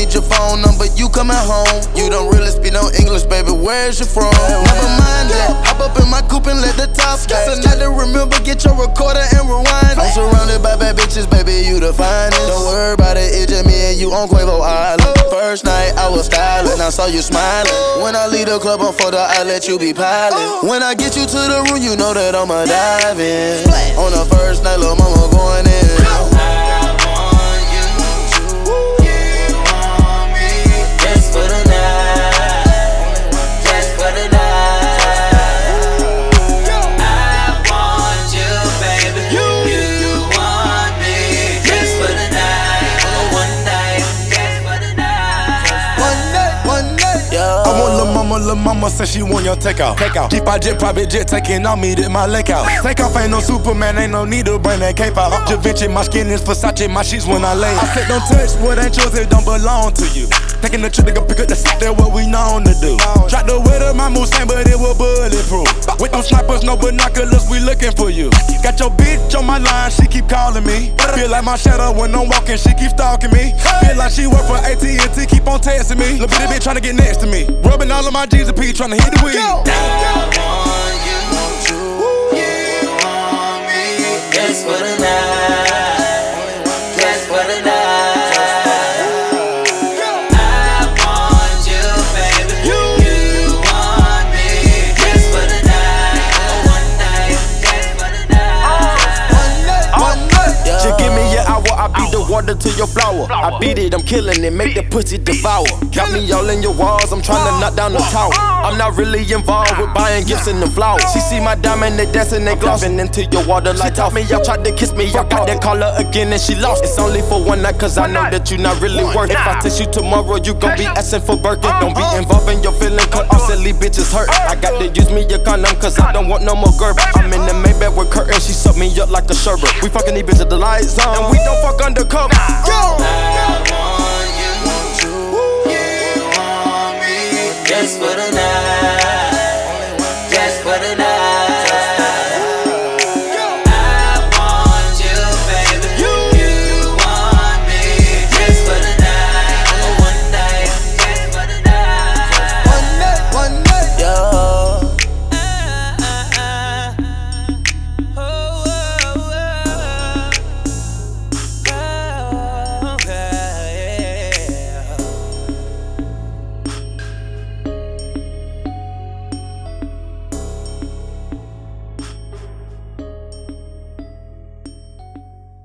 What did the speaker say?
need your phone number, you coming home. You don't really speak no English, baby, where's you from? Never mind that, hop up in my coupe and let the top splash. It's a night to remember, get your recorder and rewind. I'm surrounded by bad bitches, baby, you the finest. Don't worry about it, it's just me and you on Quavo Island. First night I was styling, I saw you smiling. When I leave the club on photo, I let you be piling. When I get you to the room, you know that I'ma dive in. On the first night, lil' mama going in. Lil' mama said she want your takeout. Keep our jet, private jet, taking on me, did my lake out. Take off, ain't no Superman, ain't no need to bring that cape out. Da Vinci, my skin is Versace, my sheets when I lay. I said don't touch what ain't yours, it don't belong to you. Taking the trip, nigga, pick up the seat, that's what we known to do. Tried to wear my Mustang, but it was bulletproof. With no snipers, no binoculars, we looking for you. Got your bitch on my line, she keep calling me. Feel like my shadow when I'm walking, she keep stalking me. Feel like she work for AT&T, keep on texting me. Little bitty bitch tryna get next to me. Rubbing all of my G's and P, tryna hit the weed. I want you, you want me, just for the night, just for the night. I want you, baby, you want me, just for the night, one night, just for the night. One night. Just give me your hour, I beat the water to your flower. I beat it, I'm killing it, make the pussy devour. Got me all in your walls, I'm tryna knock down the tower. I'm not really involved with buying gifts and the flowers. She see my diamond, they dancing, they glossing into your water like taught me. Y'all tried to kiss me, y'all got that call her again and she lost. It's only for one night, cause I know that you not really worth it. If I text you tomorrow, you gon' be asking for Birkin. Don't be involved in your feelings, cause all silly bitches hurt. I got to use me a condom, cause I don't want no more girl. I'm in the Maybach with curtains, she suck me up like a sherbet. We fucking these bitches the lights on, and we don't fuck undercover. Just for the night.